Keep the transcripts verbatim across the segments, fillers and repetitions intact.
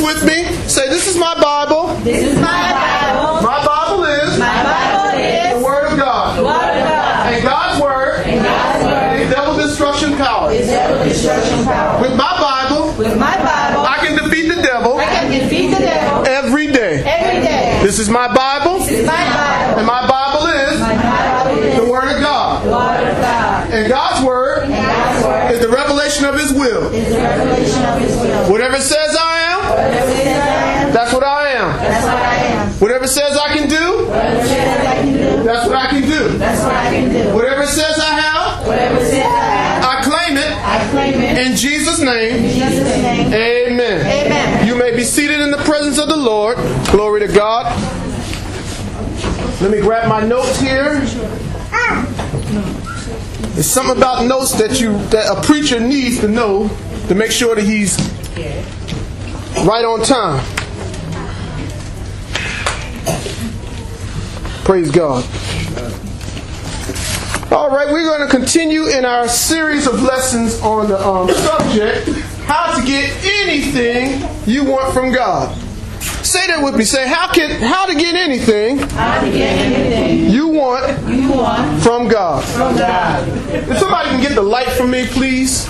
with me. Say, this is my Bible. This is my Bible. My Bible is, my Bible is the Word of God. The Word of God. And God's Word, and God's Word is devil destruction power. Is devil destruction power. With my Bible, with my Bible, I can defeat the devil. I can defeat the devil every day. Every day. This is my Bible. This is my Bible. And my Bible is, my Bible is the Word of God. The Word of God. And God's Word, and God's Word is the revelation of His will. Is the revelation of His will. Whatever it says I am, Whatever it says I am, that's what I am. That's what I am. Whatever it says I can do, Whatever it says I can do, that's what I can do. That's what I can do. Whatever it says I have, Whatever it says I have, I claim it. I claim it. In Jesus' name. In Jesus' name. Amen. Amen. You may be seated in the presence of the Lord. Glory to God. Let me grab my notes here. There's something about notes that you that a preacher needs to know to make sure that he's right on time. Praise God. All right, we're going to continue in our series of lessons on the um, subject, how to get anything you want from God. Say that with me. Say, how can how to get anything, how to get anything you want, you want from God. From God. If somebody can get the light from me, please.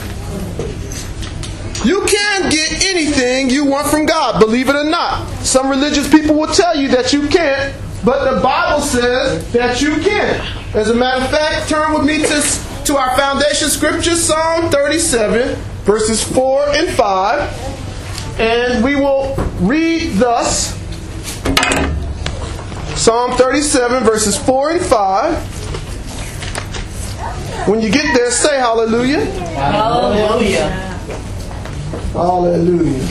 You can get anything you want from God, believe it or not. Some religious people will tell you that you can't, but the Bible says that you can. As a matter of fact, turn with me to, to our foundation scripture, Psalm thirty-seven, verses four and five. And we will read thus, Psalm thirty-seven, verses four and five. When you get there, say hallelujah. Hallelujah. Hallelujah.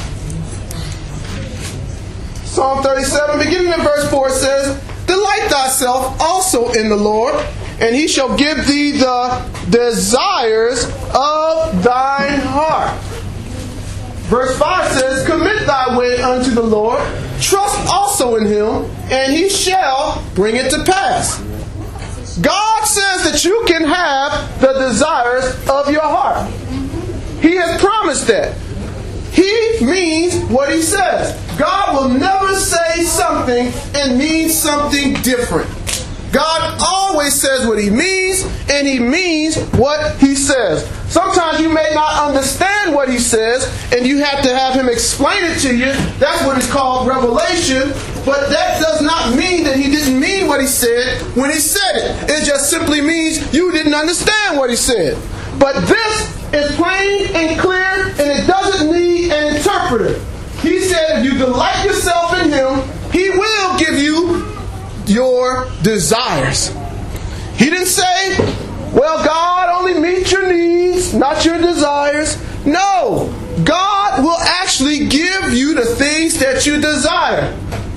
Psalm thirty-seven, beginning in verse four, says, Delight thyself also in the Lord, and He shall give thee the desires of thine heart. Verse five says, Commit thy way unto the Lord, trust also in Him, and He shall bring it to pass. God says that you can have the desires of your heart. He has promised that. He means what He says. God will never say something and mean something different. God always says what He means, and He means what He says. Sometimes you may not understand what He says, and you have to have Him explain it to you. That's what is called revelation. But that does not mean that He didn't mean what He said when He said it. It just simply means you didn't understand what He said. But this is plain and clear, and it doesn't need an interpreter. He said if you delight yourself in Him, He will give you your desires. He didn't say, well, God only meets your needs, not your desires. No, God will actually give you the things that you desire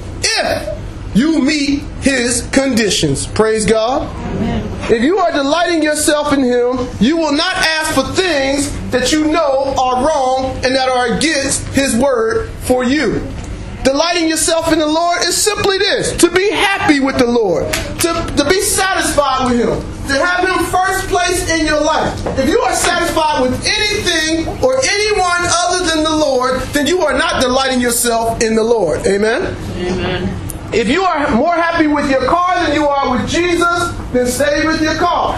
if you meet His conditions. Praise God. Amen. If you are delighting yourself in Him, you will not ask for things that you know are wrong and that are against His word for you. Delighting yourself in the Lord is simply this: to be happy with the Lord, to, to be satisfied with Him, to have Him first place in your life. If you are satisfied with anything or anyone other than the Lord, then you are not delighting yourself in the Lord. Amen? Amen. If you are more happy with your car than you are with Jesus, then stay with your car.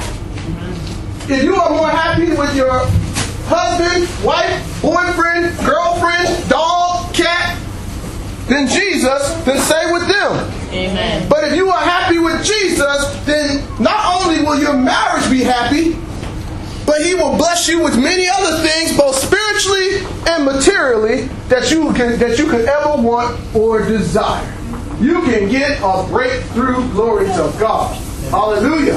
If you are more happy with your husband, wife, boyfriend, girlfriend, dog, cat, than Jesus, then stay with them. Amen. But if you are happy with Jesus, then not only will your marriage be happy, but He will bless you with many other things, both spiritually and materially, that you can that you could ever want or desire. You can get a breakthrough. Glory to God. Hallelujah.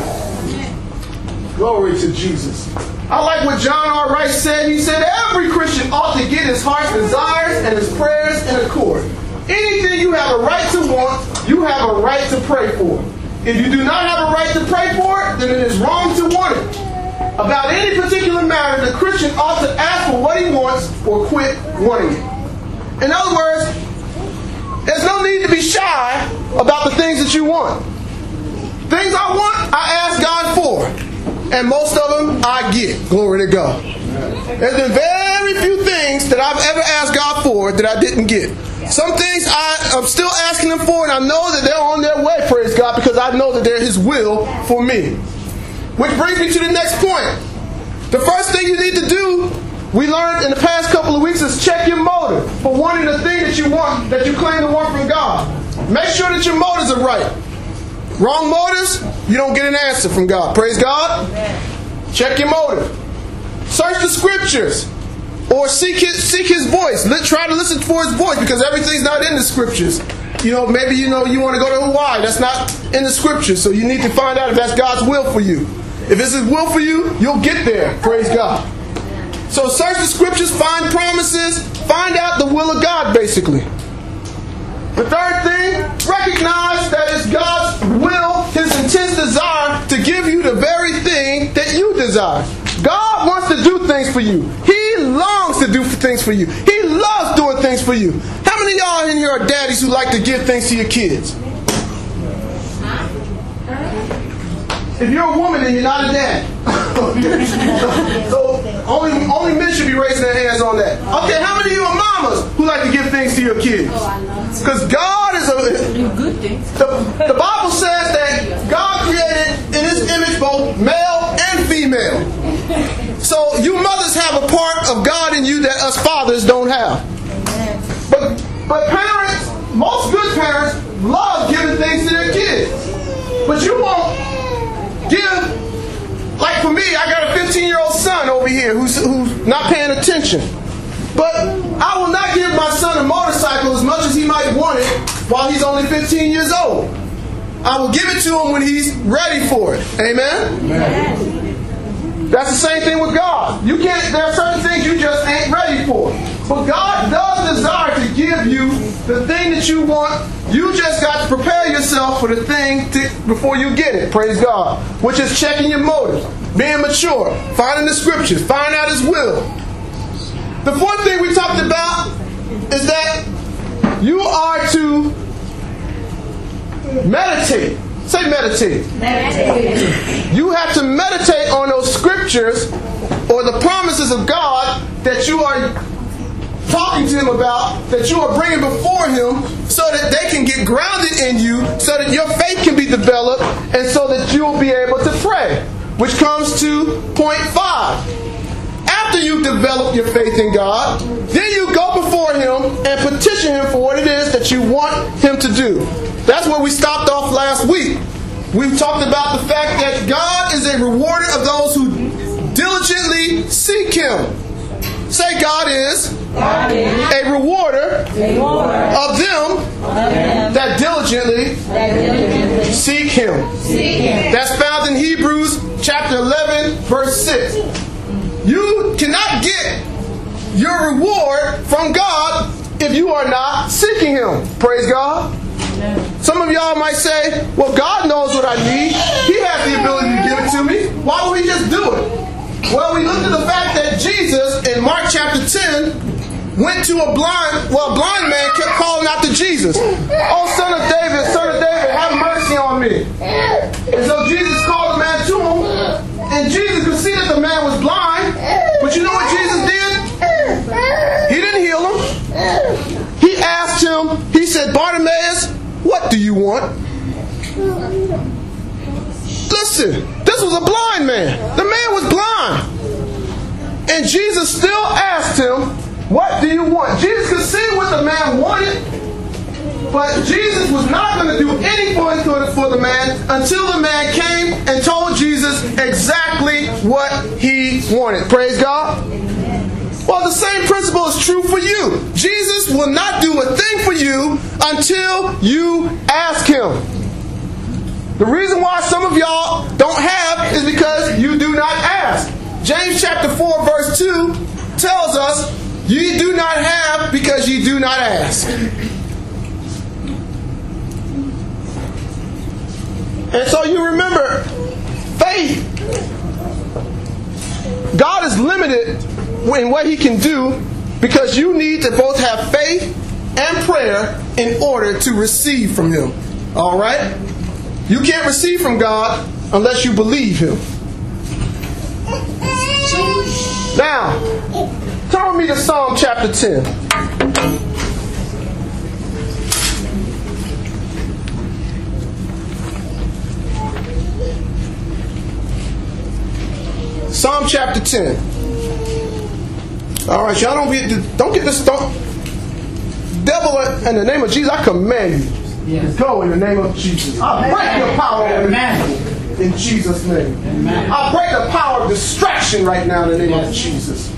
Glory to Jesus. I like what John R. Rice said. He said every Christian ought to get his heart's desires and his prayers in accord. Anything you have a right to want, you have a right to pray for. If you do not have a right to pray for it, then it is wrong to want it. About any particular matter, the Christian ought to ask for what he wants or quit wanting it. In other words, there's no need to be shy about the things that you want. Things I want, I ask God for. And most of them I get. Glory to God. There's been very few things that I've ever asked God for that I didn't get. Some things I, I'm still asking him for, and I know that they're on their way, praise God, because I know that they're his will for me. Which brings me to the next point. The first thing you need to do, we learned in the past couple of weeks, is check your motive for wanting the thing that you want, that you claim to want from God. Make sure that your motives are right. Wrong motives, you don't get an answer from God. Praise God. Check your motive. Search the scriptures. Or seek his, seek his voice. Let, try to listen for his voice, because everything's not in the scriptures. You know, maybe you know you want to go to Hawaii. That's not in the scriptures. So you need to find out if that's God's will for you. If it's his will for you, you'll get there. Praise God. So search the scriptures, find promises, find out the will of God, basically. The third thing, recognize that it's God's will, his intense desire to give you the very thing that you desire. God wants to do things for you. He longs to do things for you. He loves doing things for you. How many of y'all in here are daddies who like to give things to your kids? If you're a woman, then you're not a dad. So only, only men should be raising their hands on that. Okay, how many of you are mamas who like to give things to your kids? Because God is a... The, the Bible says that God created in his image both male and female. So you mothers have a part of God in you that us fathers don't have. But, but parents, most good parents, love giving things to their kids. But you won't give... Like for me, I got a fifteen-year-old son over here who's, who's not paying attention. But I will not give my son a motorcycle as much as he might want it while he's only fifteen years old. I will give it to him when he's ready for it. Amen? Amen. That's the same thing with God. You can't. There are certain things you just ain't ready for. But God does desire to give you the thing that you want. You just got to prepare yourself for the thing to, before you get it. Praise God. Which is checking your motives, being mature, finding the scriptures, finding out his will. The fourth thing we talked about is that you are to meditate. Say meditate. Meditate. You have to meditate on those scriptures or the promises of God that you are talking to him about, that you are bringing before him, so that they can get grounded in you, so that your faith can be developed, and so that you will be able to pray. Which comes to point five. After you develop your faith in God, then you go before him and petition him for what it is that you want him to do. That's where we stopped off last week. We talked about the fact that God is a rewarder of those who diligently seek him. Say, God is, God is a rewarder, a rewarder of, them of them that diligently, that diligently seek him. Seek him. That's found in Hebrews chapter eleven, verse six. You cannot get your reward from God if you are not seeking him. Praise God. Some of y'all might say, well, God knows what I need. He has the ability to give it to me. Why would he just do it? Well, we looked at the fact that Jesus, in Mark chapter ten, went to a blind, well, a blind man kept calling out to Jesus. Oh, son of David, son of David, have mercy on me. And so Jesus called the man to him, and Jesus could see that the man was blind. But you know what Jesus did? He didn't heal him. He asked him, he said, Bartimaeus, what do you want? Listen, this was a blind man. The man was blind. And Jesus still asked him, what do you want? Jesus could see what the man wanted, but Jesus was not going to do anything for the man until the man came and told Jesus exactly what he wanted. Praise God. Well, the same principle is true for you. Jesus will not do a thing for you until you ask him. The reason why some of y'all don't have is because you do not ask. James chapter four verse two tells us, ye do not have because ye do not ask. And so you remember, faith, God is limited in what he can do because you need to both have faith and prayer in order to receive from him. All right? You can't receive from God unless you believe him. Now, turn with me to Psalm chapter ten. Psalm chapter ten. All right, y'all don't get don't get this. Don't, devil, in the name of Jesus, I command you Yes. to go in the name of Jesus. I break your power over the in Jesus' name. Amen. I break the power of distraction right now in the name yes. of Jesus.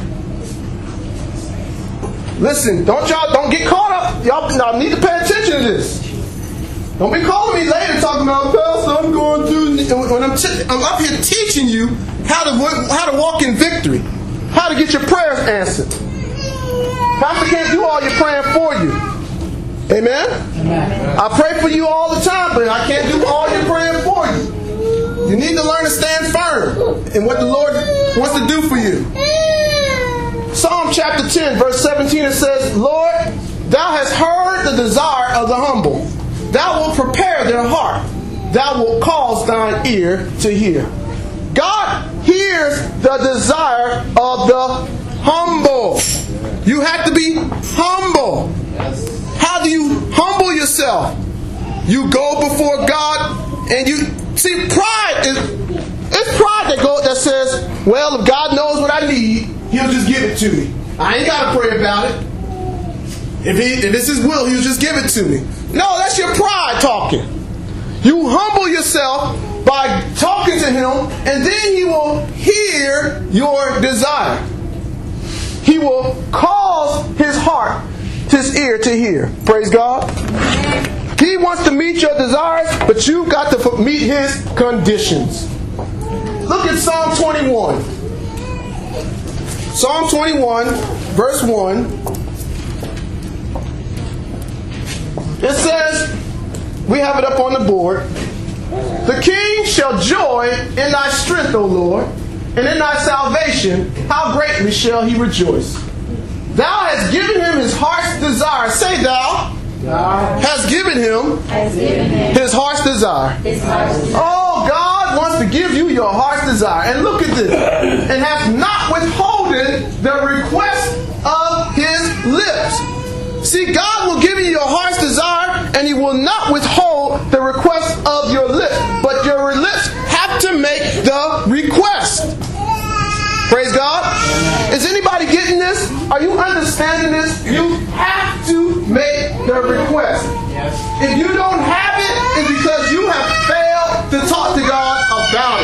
Listen, don't y'all don't get caught up. Y'all, y'all need to pay attention to this. Don't be calling me later talking about, Pastor, I'm going through. When I'm, t- I'm up here teaching you how to work, how to walk in victory, how to get your prayers answered. Pastor can't do all your praying for you. Amen? Amen? I pray for you all the time, but I can't do all your praying for you. You need to learn to stand firm in what the Lord wants to do for you. Psalm chapter ten, verse seventeen, it says, Lord, thou hast heard the desire of the humble. Thou wilt prepare their heart. Thou wilt cause thine ear to hear. God hears the desire of the humble. You have to be humble. How do you humble yourself? You go before God and you see pride is it's pride that go that says, well, if God knows what I need, He'll just give it to me. I ain't gotta pray about it. If he if it's His will, He'll just give it to me. No, that's your pride talking. You humble yourself by talking to Him, and then He will hear your desire. He will cause His heart, His ear to hear. Praise God. He wants to meet your desires, but you've got to meet His conditions. Look at Psalm twenty-one. Psalm twenty-one, verse one. It says, we have it up on the board. The king shall joy in thy strength, O Lord, and in thy salvation, how greatly shall he rejoice. Thou hast given him his heart's desire. Say thou. God has given him, has given him his heart's desire. His heart's desire. Oh, God wants to give you your heart's desire. And look at this. And hath not withholden the request of his lips. See, God will give you your heart's desire, and He will not withhold the request of your lips. But your lips have to make the request. Praise God. Is anybody getting this? Are you understanding this? You have to make the request. If you don't have it, it's because you have failed to talk to God about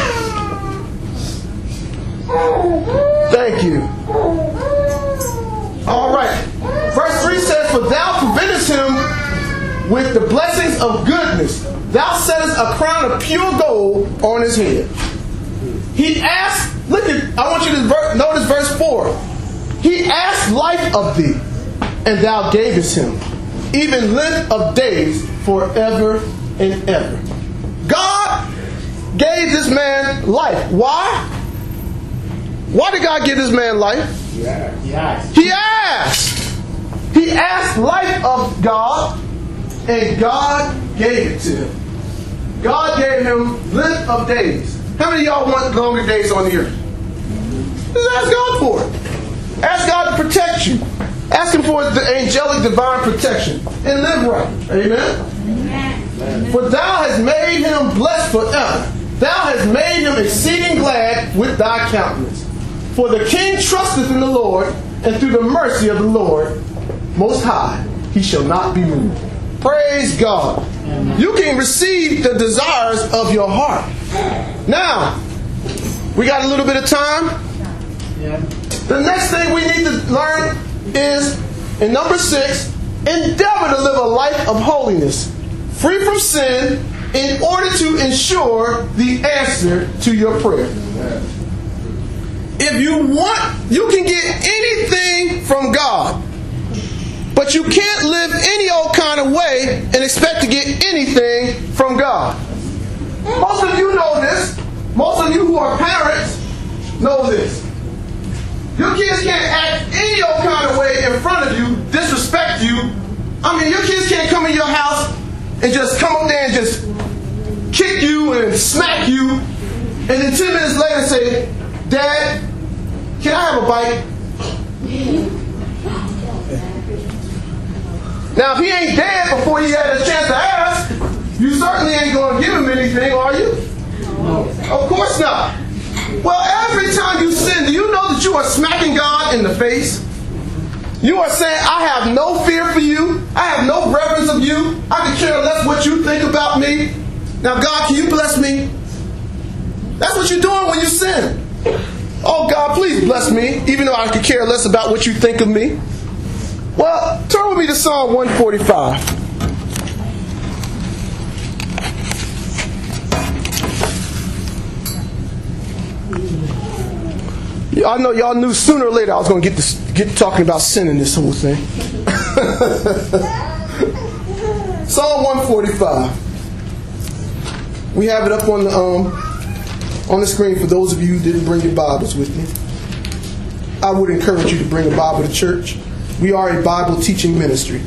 it. Thank you. All right. Verse three says, for thou preventest him with the blessings of goodness. Thou settest a crown of pure gold on his head. He asked, look at, I want you to ver- notice verse four. He asked life of thee, and thou gavest him, even length of days forever and ever. God gave this man life. Why? Why did God give this man life? Yeah. He asked. He asked. He asked life of God, and God gave it to him. God gave him length of days. How many of y'all want longer days on the earth? Just ask God for it. Ask God to protect you. Ask Him for the angelic divine protection. And live right. Amen? Amen. For thou hast made him blessed forever. Thou hast made him exceeding glad with thy countenance. For the king trusteth in the Lord, and through the mercy of the Lord Most High, he shall not be moved. Praise God. Amen. You can receive the desires of your heart. Now, we got a little bit of time. Yeah. The next thing we need to learn is, in number six, endeavor to live a life of holiness, free from sin, in order to ensure the answer to your prayer. If you want, you can get anything from God, but you can't live any old kind of way and expect to get anything from God. Most of you know this. Most of you who are parents know this. Your kids can't act any old kind of way in front of you, disrespect you. I mean, your kids can't come in your house and just come up there and just kick you and smack you, and then ten minutes later say, Dad, can I have a bite? Now, if he ain't dead before he had a chance to ask, you certainly ain't going to give him anything, are you? Of course not. Well, every time you sin, do you know that you are smacking God in the face? You are saying, I have no fear for you. I have no reverence of you. I can care less what you think about me. Now, God, can you bless me? That's what you're doing when you sin. Oh, God, please bless me, even though I could care less about what you think of me. Well, turn with me to Psalm one forty-five. I know y'all knew sooner or later I was going to get this, get talking about sin in this whole thing. Psalm one forty-five. We have it up on the um on the screen for those of you who didn't bring your Bibles with you. I would encourage you to bring a Bible to church. We are a Bible teaching ministry.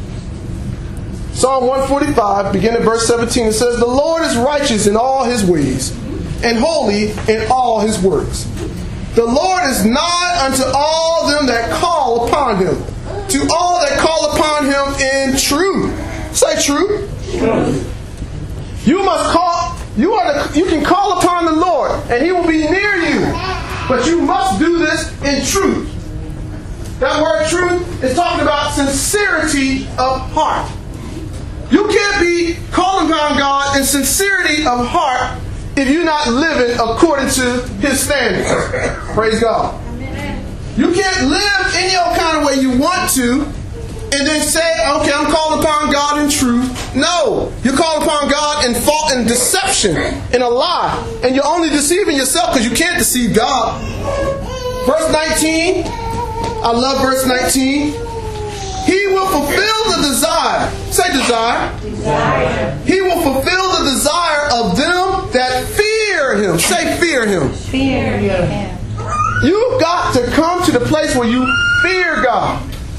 Psalm one forty-five, beginning at verse seventeen, it says, "The Lord is righteous in all his ways, and holy in all his works. The Lord is nigh unto all them that call upon him, to all that call upon him in truth." Say truth. Truth. You must call. You are. The, you can call upon the Lord, and he will be near you. But you must do this in truth. That word truth is talking about sincerity of heart. You can't be calling upon God in sincerity of heart if you're not living according to his standards. Praise God. You can't live any old kind of way you want to and then say, okay, I'm calling upon God in truth. No, you call upon God in fault and deception, in a lie. And you're only deceiving yourself because you can't deceive God. Verse nineteen, I love verse nineteen. He will fulfill the desire. Say desire. Desire. He will fulfill the desire of them that fear him. Say fear him. Fear him. You've got to come to the place where you fear God.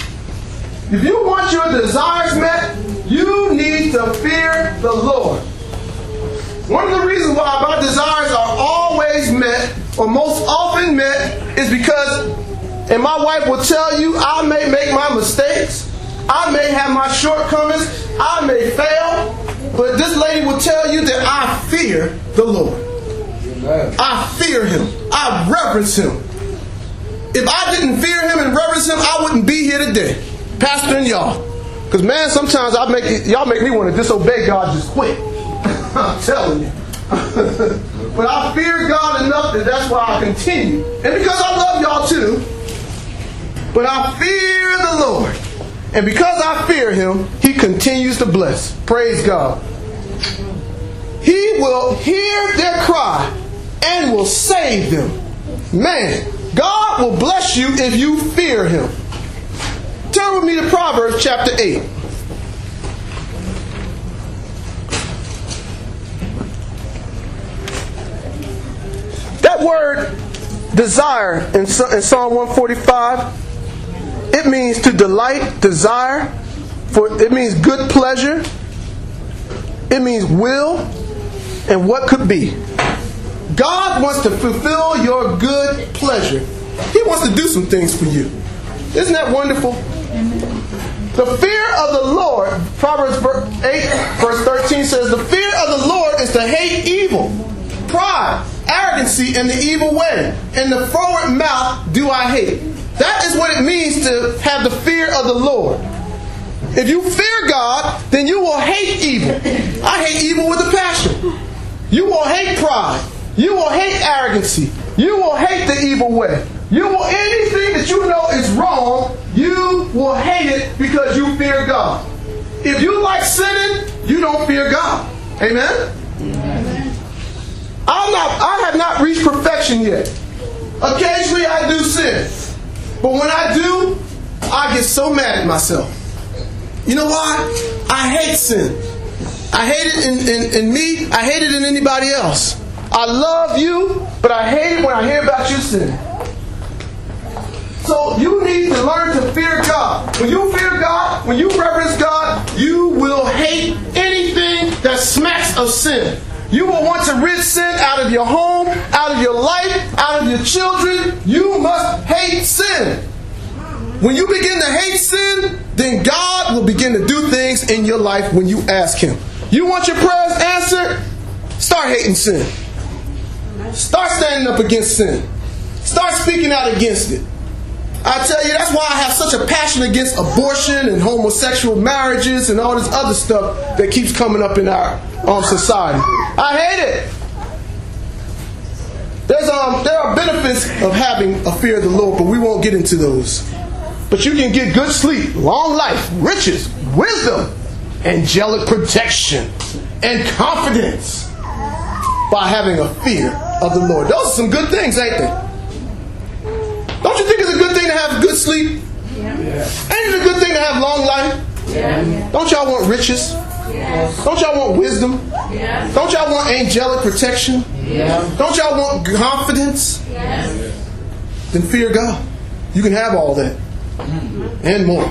If you want your desires met, you need to fear the Lord. One of the reasons why my desires are always met, or most often met, is because, and my wife will tell you, I may make my mistakes, I may have my shortcomings, I may fail, but this lady will tell you that I fear the Lord. Amen. I fear him. I reverence him. If I didn't fear him and reverence him, I wouldn't be here today, pastoring y'all. Because man, sometimes I make it, y'all make me want to disobey God just quick. I'm telling you. But I fear God enough that that's why I continue. And because I love y'all too. But I fear the Lord. And because I fear him, he continues to bless. Praise God. He will hear their cry and will save them. Man, God will bless you if you fear him. Turn with me to Proverbs chapter eight. That word desire in Psalm one forty-five, it means to delight, desire, for it means good pleasure, it means will, and what could be. God wants to fulfill your good pleasure. He wants to do some things for you. Isn't that wonderful? The fear of the Lord, Proverbs eight verse thirteen says, the fear of the Lord is to hate evil, pride, arrogancy, and the evil way. And the forward mouth do I hate. That is what it means to have the fear of the Lord. If you fear God, then you will hate evil. I hate evil with a passion. You will hate pride. You will hate arrogancy. You will hate the evil way. You will, anything that you know is wrong, you will hate it because you fear God. If you like sinning, you don't fear God. Amen? Amen. I'm not, I have not reached perfection yet. Occasionally I do sin. But when I do, I get so mad at myself. You know why? I hate sin. I hate it in, in, in me. I hate it in anybody else. I love you, but I hate it when I hear about you sinning. So you need to learn to fear God. When you fear God, when you reverence God, you will hate anything that smacks of sin. You will want to rid sin out of your home, out of your life, out of your children. You must hate sin. When you begin to hate sin, then God will begin to do things in your life when you ask him. You want your prayers answered? Start hating sin. Start standing up against sin. Start speaking out against it. I tell you, that's why I have such a passion against abortion and homosexual marriages and all this other stuff that keeps coming up in our um, society. I hate it. There's um, there are benefits of having a fear of the Lord, but we won't get into those. But you can get good sleep, long life, riches, wisdom, angelic protection, and confidence by having a fear of the Lord. Those are some good things, ain't they? Don't you think it's a good thing to have good sleep? Yeah. Ain't it a good thing to have long life? Yeah. Don't y'all want riches? Yes. Don't y'all want wisdom? Yes. Don't y'all want angelic protection? Yes. Don't y'all want confidence? Yes. Then fear God. You can have all that and more.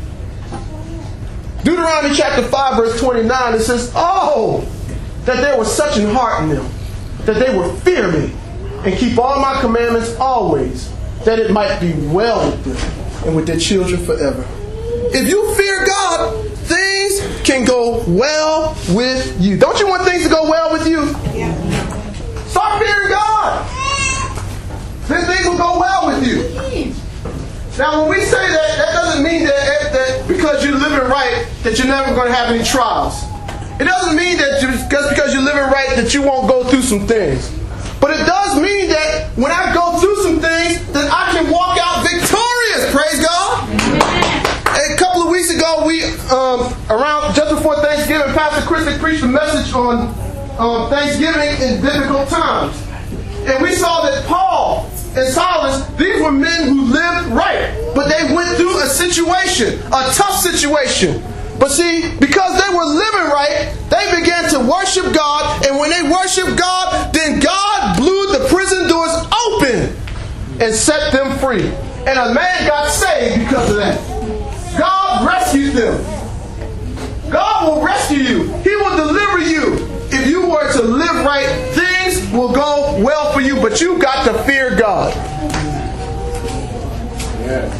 Deuteronomy chapter five verse twenty-nine, it says, oh, that there was such an heart in them, that they would fear me and keep all my commandments always, that it might be well with them and with their children forever. If you fear God, things can go well with you. Don't you want things to go well with you? Yeah. Start fearing God. Then things will go well with you. Now, when we say that, that doesn't mean that, that because you're living right, that you're never going to have any trials. It doesn't mean that just because you're living right that you won't go through some things. But it does mean that when I go through some things, that I can walk out victorious. Praise God. A couple of weeks ago, we um, around just before Thanksgiving, Pastor Chris had preached a message on um, Thanksgiving in biblical times, and we saw that Paul and Silas, these were men who lived right, but they went through a situation, a tough situation. But see, because they were living right, they began to worship God, and when they worshiped God, then God blew the prison doors open and set them free. And a man got saved because of that. God rescued them. God will rescue you. He will deliver you. If you were to live right, things will go well for you, but you've got to fear God. Yeah.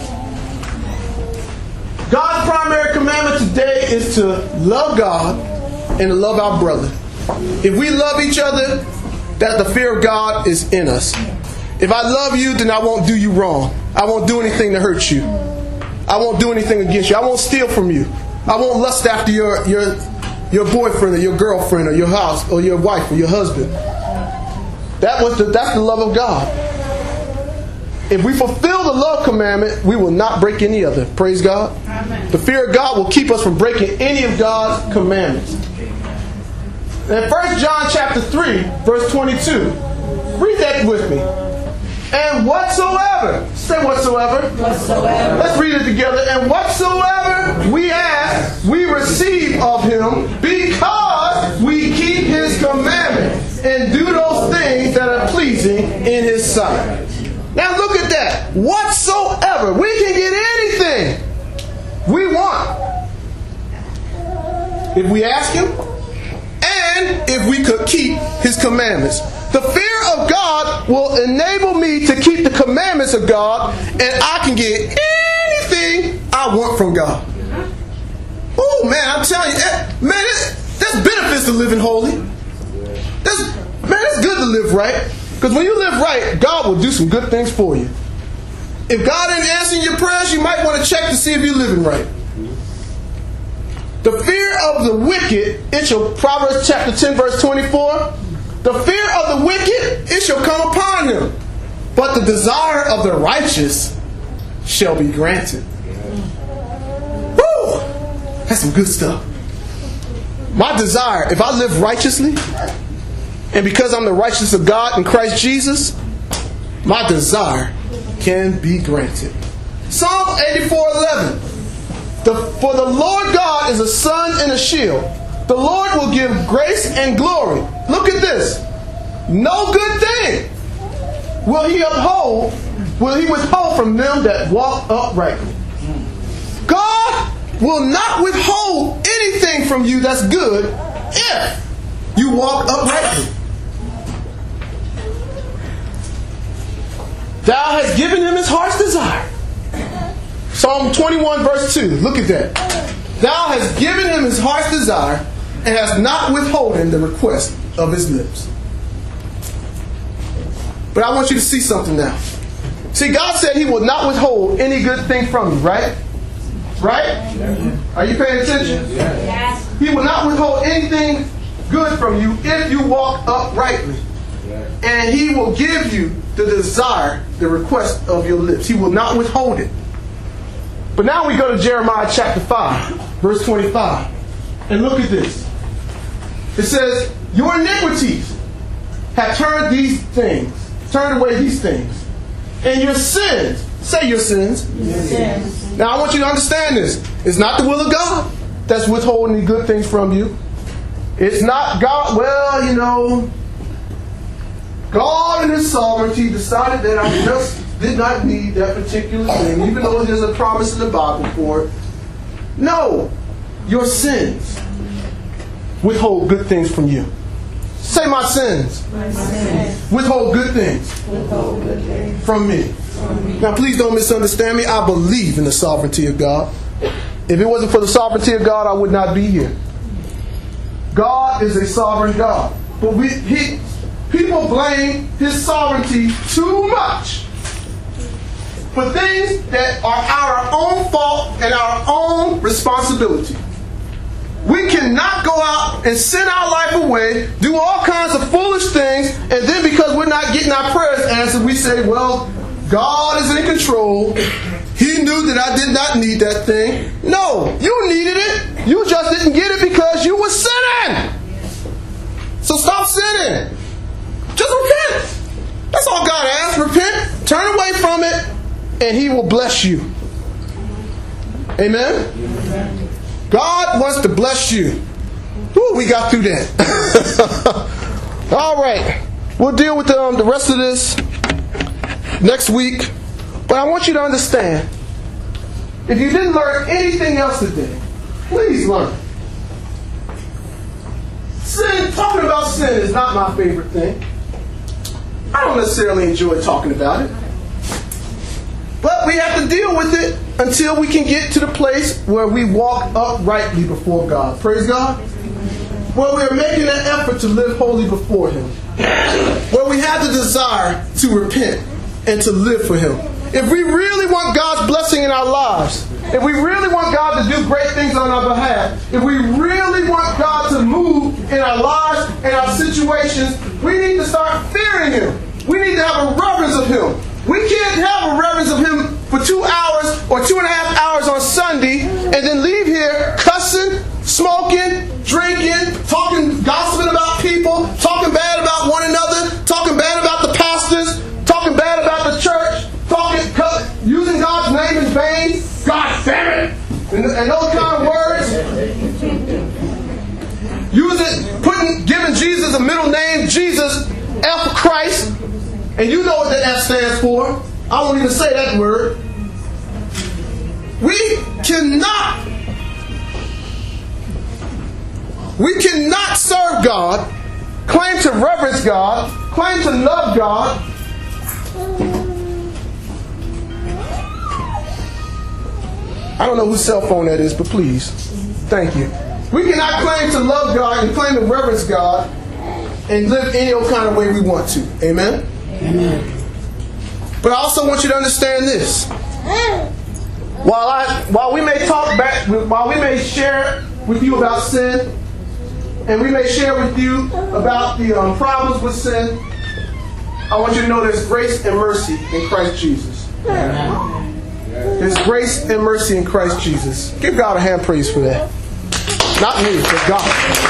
God's primary commandment today is to love God and to love our brother. If we love each other, that the fear of God is in us. If I love you, then I won't do you wrong. I won't do anything to hurt you. I won't do anything against you. I won't steal from you. I won't lust after your your your boyfriend or your girlfriend or your house or your wife or your husband. That was the, that's the love of God. If we fulfill the love commandment, we will not break any other. Praise God. Amen. The fear of God will keep us from breaking any of God's commandments. In First John chapter three, verse twenty-two, read that with me. And whatsoever, say whatsoever. Whatsoever. Let's read it together. And whatsoever we ask, we receive of him, because we keep his commandments and do those things that are pleasing in his sight. Now look at that. Whatsoever. We can get anything we want if we ask him and if we could keep his commandments. The fear of God will enable me to keep the commandments of God, and I can get anything I want from God. Oh man, I'm telling you, man, there's benefits to living holy. There's, man, it's good to live right. Because when you live right, God will do some good things for you. If God ain't answering your prayers, you might want to check to see if you're living right. The fear of the wicked, it shall, Proverbs chapter ten, verse twenty-four, the fear of the wicked, it shall come upon him, but the desire of the righteous shall be granted. Woo! That's some good stuff. My desire, if I live righteously, and because I'm the righteousness of God in Christ Jesus, my desire can be granted. Psalm eighty-four eleven. The, for the Lord God is a sun and a shield. The Lord will give grace and glory. Look at this. No good thing will he uphold, will he withhold from them that walk uprightly. God will not withhold anything from you that's good if you walk uprightly. Thou hast given him his heart's desire. Psalm twenty-one verse two. Look at that. Thou hast given him his heart's desire, and hast not withholden the request of his lips. But I want you to see something now. See, God said He will not withhold any good thing from you, right? Right? Are you paying attention? Yes. He will not withhold anything good from you if you walk uprightly. And He will give you the desire, the request of your lips. He will not withhold it. But now we go to Jeremiah chapter five, verse twenty-five. And look at this. It says, your iniquities have turned these things, turned away these things. And your sins, say your sins. Your sins. Now I want you to understand this. It's not the will of God that's withholding any good things from you. It's not God, well, you know, God in His sovereignty decided that I just did not need that particular thing, even though there's a promise in the Bible for it. No, your sins withhold good things from you. Say my sins. My sins. Withhold good things, Withhold good things from me. from me. Now please don't misunderstand me. I believe in the sovereignty of God. If it wasn't for the sovereignty of God, I would not be here. God is a sovereign God. But we, he, people blame His sovereignty too much for things that are our own fault and our own responsibility. We cannot go out and send our life away, do all kinds of foolish things, and then because we're not getting our prayers answered, we say, well, God is in control. He knew that I did not need that thing. No, you needed it. You just didn't get it because you were sinning. So stop sinning. Just repent. That's all God asks. Repent, turn away from it, and He will bless you. Amen? Amen. God wants to bless you. Ooh, we got through that. All right. We'll deal with um, the rest of this next week. But I want you to understand, if you didn't learn anything else today, please learn. Sin, talking about sin is not my favorite thing. I don't necessarily enjoy talking about it. But we have to deal with it until we can get to the place where we walk uprightly before God. Praise God. Where we are making an effort to live holy before Him. Where we have the desire to repent and to live for Him. If we really want God's blessing in our lives, if we really want God to do great things on our behalf, if we really want God to move in our lives and our situations, we need to start fearing Him. We need to have a reverence of Him. We can't have a reverence of Him for two hours or two and a half hours on Sunday and then leave here cussing, smoking, drinking, talking, gossiping about people, talking bad about one another, talking bad about the pastors, talking bad about the church, talking, using God's name in vain. God damn it! And, and those kind of words. Using, putting, giving Jesus a middle name, Jesus F Christ. And you know what that F stands for. I won't even say that word. We cannot, we cannot serve God, claim to reverence God, claim to love God, I don't know whose cell phone that is, but please, thank you. We cannot claim to love God and claim to reverence God and live any old kind of way we want to. Amen? Amen. But I also want you to understand this. While I, while we may talk back, while we may share with you about sin, and we may share with you about the um, problems with sin, I want you to know there's grace and mercy in Christ Jesus. Amen. There's grace and mercy in Christ Jesus. Give God a hand praise for that. Not me, but God.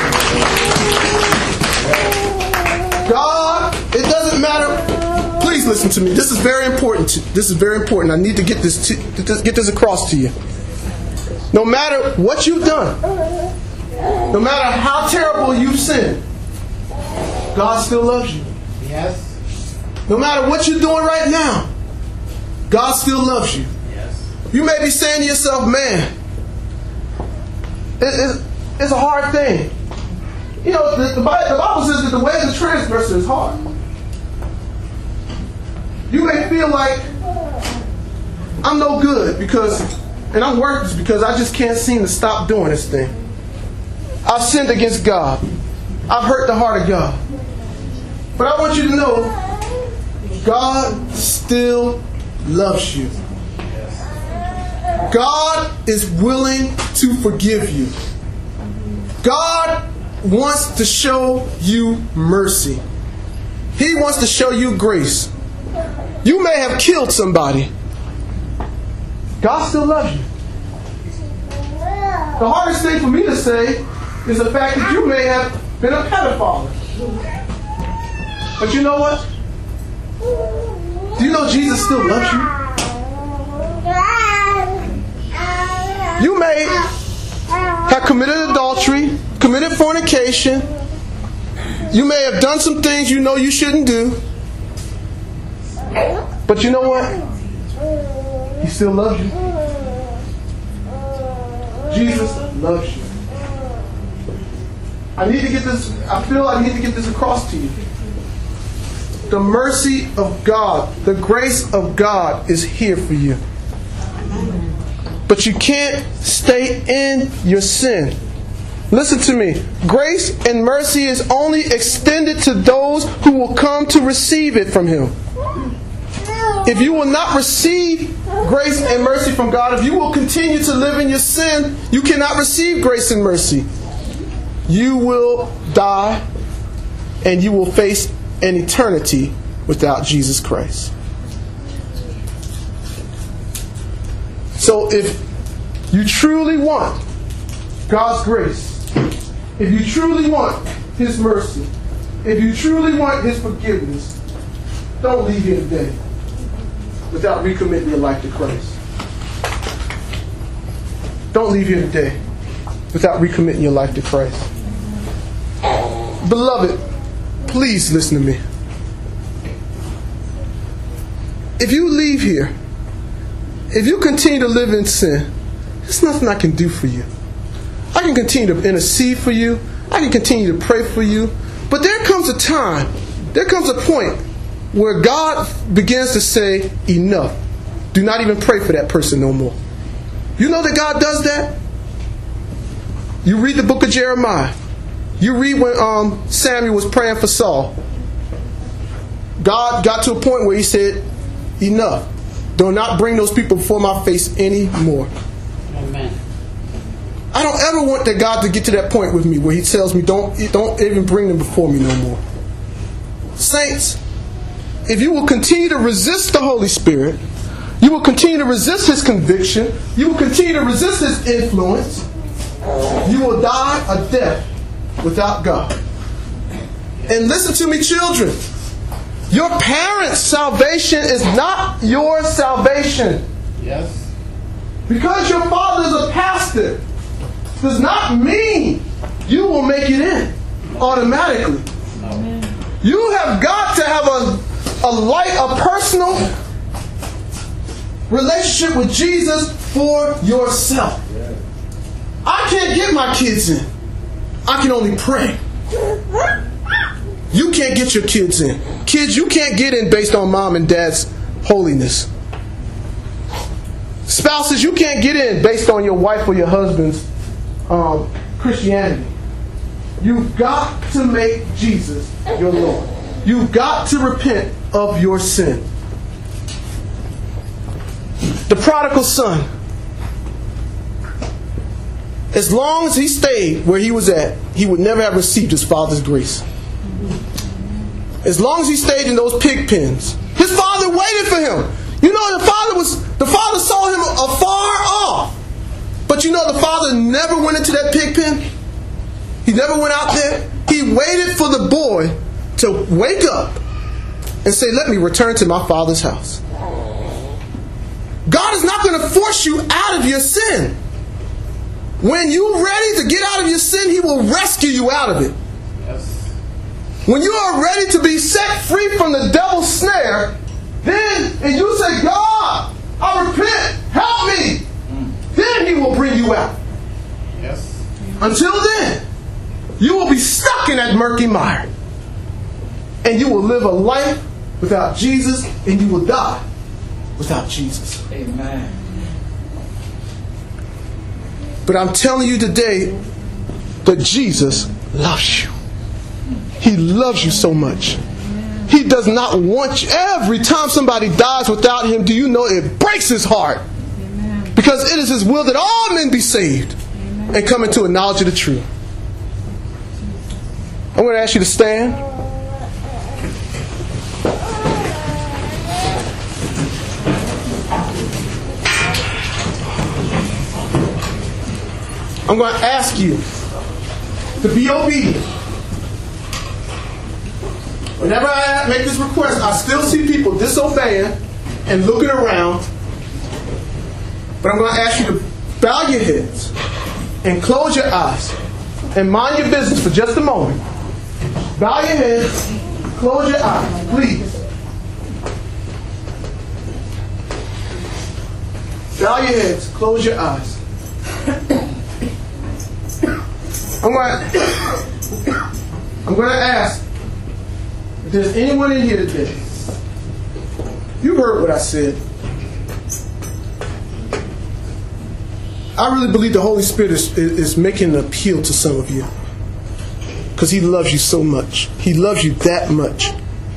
God, it doesn't matter. Please listen to me. This is very important. This is very important. I need to get this to, get this across to you. No matter what you've done, no matter how terrible you've sinned, God still loves you. Yes. No matter what you're doing right now, God still loves you. Yes. You may be saying to yourself, man, it, it, it's a hard thing. You know, the, the, Bible, the Bible says that the way of the transgressor is hard. You may feel like I'm no good because, and I'm worthless because I just can't seem to stop doing this thing. I've sinned against God. I've hurt the heart of God. But I want you to know God still loves you. God is willing to forgive you. God wants to show you mercy. He wants to show you grace. You may have killed somebody. God still loves you. The hardest thing for me to say is the fact that you may have been a pedophile. But you know what? Do you know Jesus still loves you? You may have committed adultery, committed fornication. You may have done some things you know you shouldn't do. But you know what? He still loves you. Jesus loves you. I need to get this, I feel I need to get this across to you. The mercy of God, the grace of God is here for you. But you can't stay in your sin. Listen to me. Grace and mercy is only extended to those who will come to receive it from Him. If you will not receive grace and mercy from God, if you will continue to live in your sin, you cannot receive grace and mercy. You will die and you will face an eternity without Jesus Christ. So if you truly want God's grace, if you truly want His mercy, if you truly want His forgiveness, don't leave here today without recommitting your life to Christ. Don't leave here today without recommitting your life to Christ. Beloved, please listen to me. If you leave here, if you continue to live in sin, there's nothing I can do for you. I can continue to intercede for you. I can continue to pray for you. But there comes a time, there comes a point where God begins to say, enough. Do not even pray for that person no more. You know that God does that? You read the book of Jeremiah. You read when um, Samuel was praying for Saul. God got to a point where He said, enough. Do not bring those people before my face anymore. Amen. I don't ever want that God to get to that point with me where He tells me, don't, don't even bring them before me no more. Saints, if you will continue to resist the Holy Spirit, you will continue to resist His conviction, you will continue to resist His influence, you will die a death without God. And listen to me, children. Your parents' salvation is not your salvation. Yes. Because your father is a pastor does not mean you will make it in automatically. No. You have got to have a, a light, a personal relationship with Jesus for yourself. I can't get my kids in. I can only pray. You can't get your kids in. Kids, you can't get in based on mom and dad's holiness. Spouses, you can't get in based on your wife or your husband's um, Christianity. You've got to make Jesus your Lord. You've got to repent of your sin. The prodigal son, as long as he stayed where he was at, he would never have received his father's grace. As long as he stayed in those pig pens, his father waited for him. You know, the father was the father saw him afar off. But you know, the father never went into that pig pen. He never went out there. He waited for the boy to wake up and say, let me return to my father's house. God is not going to force you out of your sin. When you're ready to get out of your sin, He will rescue you out of it. Yes. When you are ready to be set free from the devil's snare, then, and you say, God, I repent, help me, mm. then He will bring you out. Yes. Until then, you will be stuck in that murky mire. And you will live a life without Jesus, and you will die without Jesus. Amen. But I'm telling you today that Jesus loves you. He loves you so much. He He does not want you. Every time somebody dies without him, do you know it breaks his heart? Amen. Because it is his will that all men be saved Amen. and come into a knowledge of the truth. I'm going to ask you to stand. I'm going to ask you to be obedient. Whenever I make this request, I still see people disobeying and looking around. But I'm going to ask you to bow your heads and close your eyes and mind your business for just a moment. Bow your heads, close your eyes, please. Bow your heads, close your eyes. I'm going to, I'm going to ask if there's anyone in here today. You heard what I said. I really believe the Holy Spirit is, is making an appeal to some of you. Because He loves you so much. He loves you that much.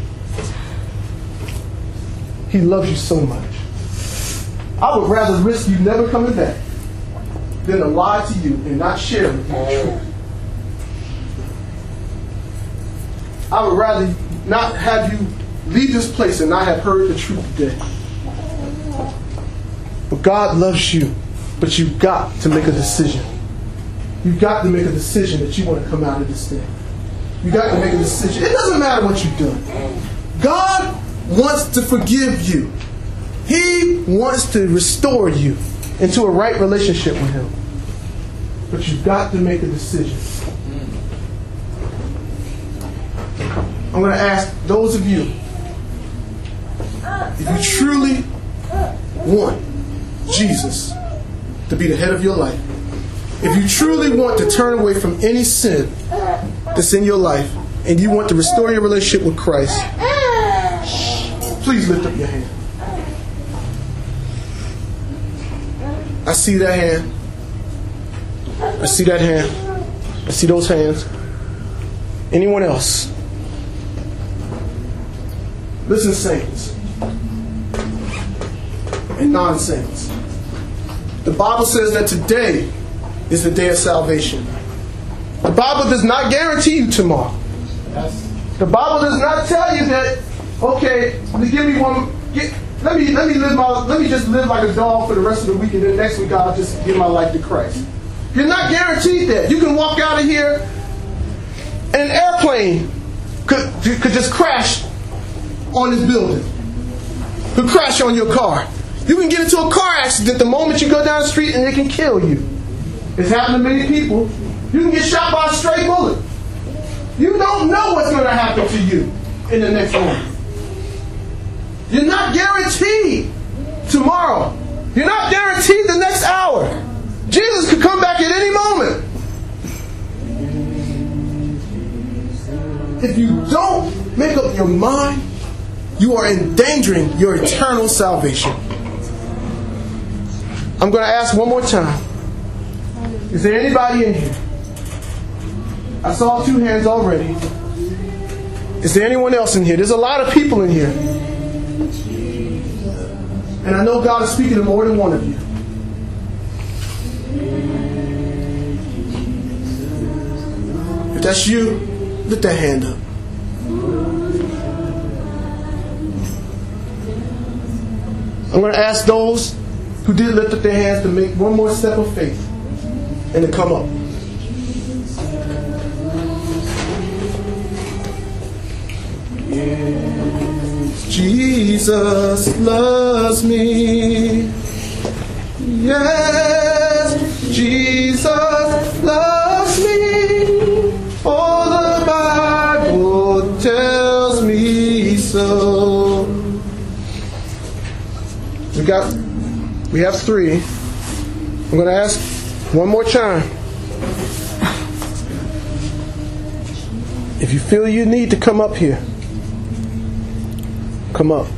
He loves you so much. I would rather risk you never coming back than to lie to you and not share with you the truth. I would rather not have you leave this place and not have heard the truth today. But God loves you. But you've got to make a decision. You've got to make a decision that you want to come out of this thing. You've got to make a decision. It doesn't matter what you've done. God wants to forgive you. He wants to restore you into a right relationship with Him. But you've got to make a decision. I'm going to ask those of you, if you truly want Jesus to be the head of your life, if you truly want to turn away from any sin that's in your life, and you want to restore your relationship with Christ, please lift up your hand. I see that hand. I see that hand. I see those hands. Anyone else? Listen, saints and non-saints. The Bible says that today is the day of salvation. The Bible does not guarantee you tomorrow. Yes. The Bible does not tell you that, okay, give me one, get, let me let me live my let me just live like a dog for the rest of the week, and then next week I'll just give my life to Christ. You're not guaranteed that. You can walk out of here and an airplane could could just crash on this building. Could crash on your car. You can get into a car accident the moment you go down the street and it can kill you. It's happened to many people. You can get shot by a stray bullet. You don't know what's going to happen to you in the next moment. You're not guaranteed tomorrow. You're not guaranteed the next hour. Jesus could come back at any moment. If you don't make up your mind, you are endangering your eternal salvation. I'm going to ask one more time. Is there anybody in here? I saw two hands already. Is there anyone else in here? There's a lot of people in here. And I know God is speaking to more than one of you. If that's you, lift that hand up. I'm going to ask those who did lift up their hands to make one more step of faith and to come up. Yes, Jesus loves me. Yes, Jesus loves me. For the Bible tells me so. We got, we have three. I'm going to ask one more time. If you feel you need to come up here, come up.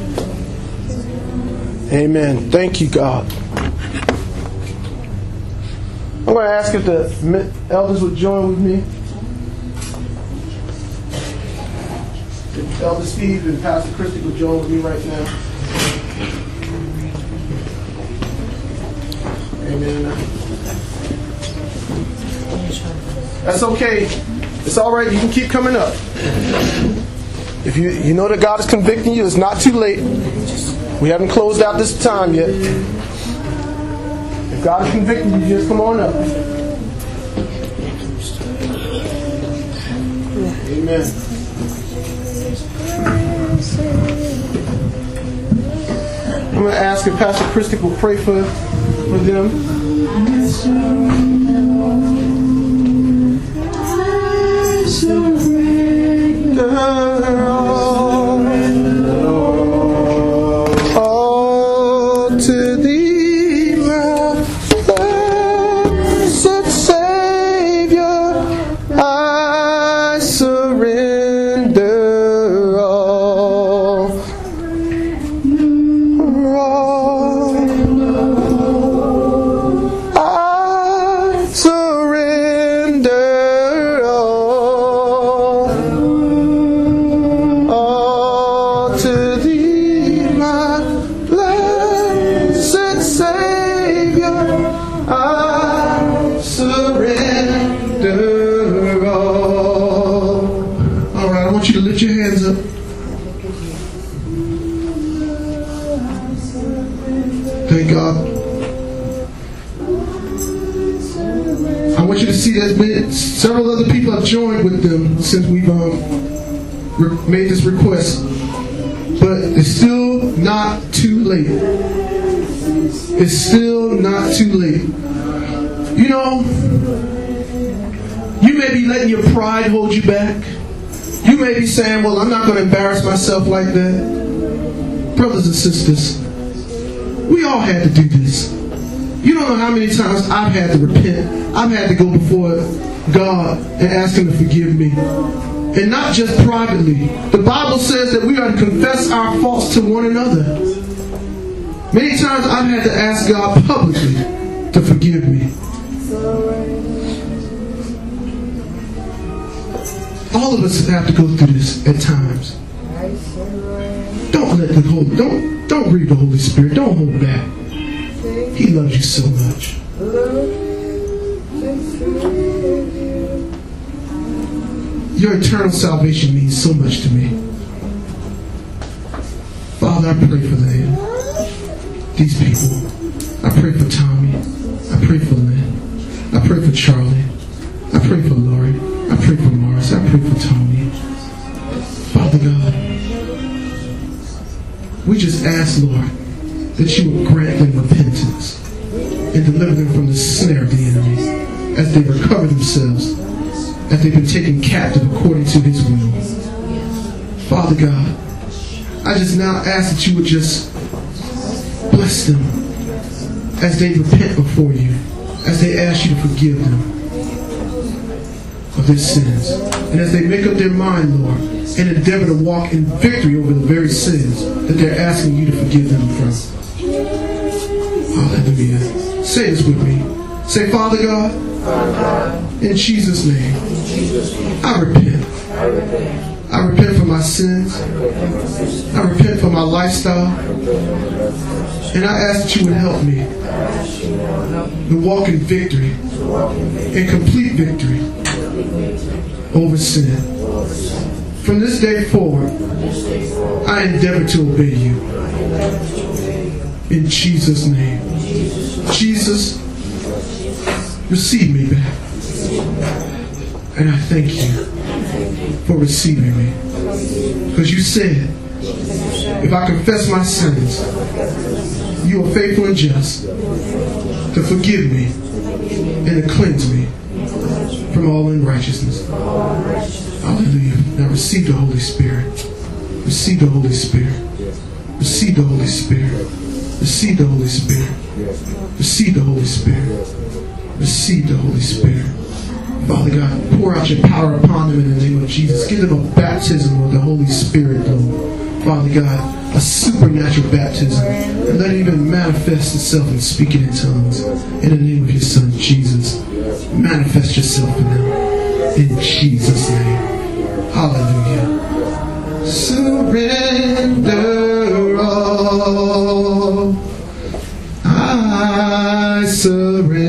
Amen. Thank you, God. I'm going to ask if the elders would join with me. If Elder Steve and Pastor Christy would join with me right now. Amen. That's okay. It's all right. You can keep coming up. If you you know that God is convicting you, it's not too late. We haven't closed out this time yet. If God is convicting you, just come on up. Amen. I'm going to ask if Pastor Christy will pray for, for them. I surrender all, all to Thee, my blessed Savior. I surrender all, all. I surrender all, all to Thee, my blessed Savior. I surrender all. All right, I want you to lift your hands up. Thank God. I want you to see there's been several other people have joined with them since we've um, re- made this request. But it's still not too late. It's still not too late. You know, you may be letting your pride hold you back. You may be saying, well, I'm not going to embarrass myself like that. Brothers and sisters, we all had to do this. You don't know how many times I've had to repent. I've had to go before God and ask Him to forgive me. And not just privately. The Bible says that we are to confess our faults to one another. Many times I've had to ask God publicly to forgive me. All of us have to go through this at times. Don't let the Holy don't don't grieve the Holy Spirit. Don't hold back. He loves you so much. Your eternal salvation means so much to me. Father, I pray for them, these people. I pray for Tommy. I pray for Lynn. I pray for Charlie. I pray for Lori. I pray for Morris. I pray for Tony. Father God, we just ask, Lord, that you would grant them repentance and deliver them from the snare of the enemy as they recover themselves, as they've been taken captive according to His will. Father God, I just now ask that you would just bless them as they repent before you, as they ask you to forgive them of their sins, and as they make up their mind, Lord, and endeavor to walk in victory over the very sins that they're asking you to forgive them from. Hallelujah. Say this with me. Say, Father God, in Jesus' name, I repent. I repent for my sins. I repent for my lifestyle. And I ask that you would help me to walk in victory, in complete victory over sin. From this day forward, I endeavor to obey you. In Jesus' name. Jesus, receive me back. And I thank you for receiving me. Because you said, if I confess my sins, you are faithful and just to forgive me and to cleanse me from all unrighteousness. Hallelujah. Now receive the Holy Spirit. Receive the Holy Spirit. Receive the Holy Spirit. Receive the Holy Spirit. Receive the Holy Spirit. Receive the Holy Spirit. Father God, pour out your power upon them in the name of Jesus. Give them a baptism of the Holy Spirit, Lord. Father God, a supernatural baptism. And let it even manifest itself in speaking in tongues. In the name of your Son, Jesus. Manifest yourself in them. In Jesus' name. Hallelujah. Surrender all. I surrender.